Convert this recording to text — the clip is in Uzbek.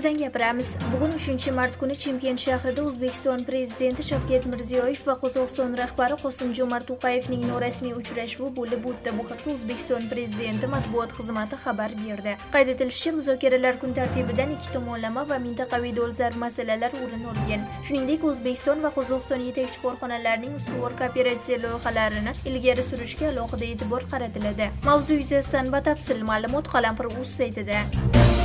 To'g'ridan gapiramiz. Bugun 3-mart kuni Chimkent shahrida O'zbekiston prezidenti Shavkat Mirziyoyev va Qozog'iston rahbari Qosim-Jo'mart To'qayevning norasmiy uchrashuvi bo'lib o'tdi. Bu haqda O'zbekiston prezidenti matbuot xizmati xabar berdi. Qayd etilishicha, muzokaralar kun tartibidan ikki tomonlama va mintaqaviy dolzarb masalalar o'rin olgan. Shuningdek, O'zbekiston va Qozog'iston yetakchi korxonalarining ustuvor kooperatsiya loyihalarini ilgari surishga alohida e'tibor qaratiladi. Mavzu yuzasidan batafsil ma'lumot Qalampir.uz saytida.